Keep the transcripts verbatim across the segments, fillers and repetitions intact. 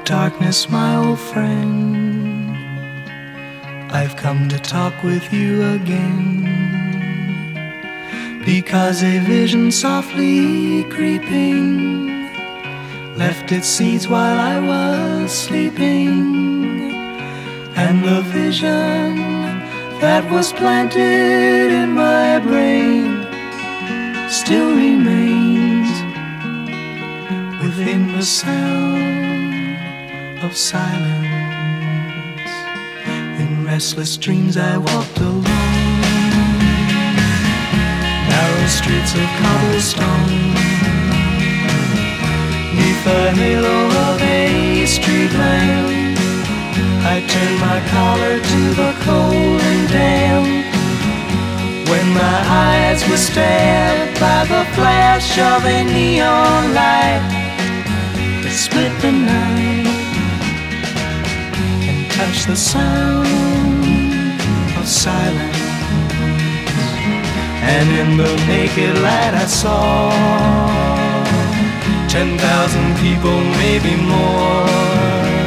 Darkness, my old friend, I've come to talk with you again, because a vision softly creeping left its seeds while I was sleeping, and the vision that was planted in my brain still remains within the sound of silence. In restless dreams I walked alone, narrow streets of cobblestone, neath the halo of a street lamp. I turned my collar to the cold and damp, when my eyes were stabbed by the flash of a neon light that split the night and touched the sound of silence. And in the naked light I saw ten thousand people, maybe more,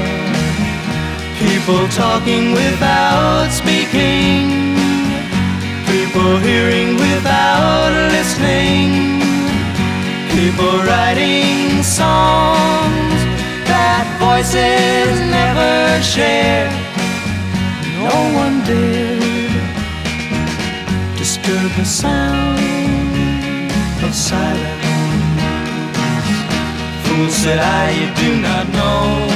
people talking without speaking, people hearing without listening, people writing songs that voices never share. No one dared disturb the sound of silence. Fool, said I, you do not know,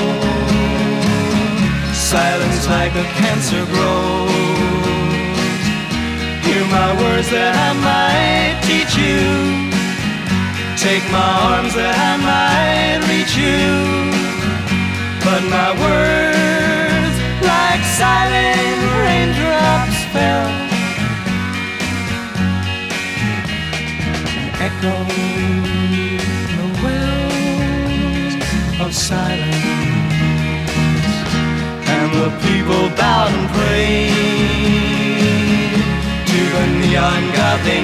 silence like a cancer grows. Hear my words that I might teach you, take my arms that I might reach you, but my words like silent raindrops fell, echoed the wells of silence. And the people bowed and prayed to the neon god they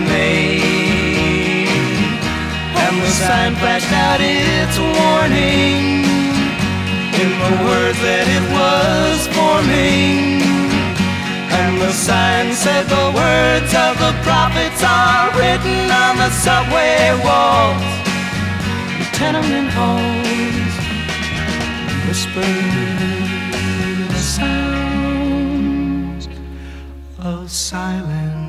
made, and the sign flashed out its warning in the words that it was forming. And the sign said the words of the prophets are written on the subway walls, the tenement halls, whispered the sounds of silence.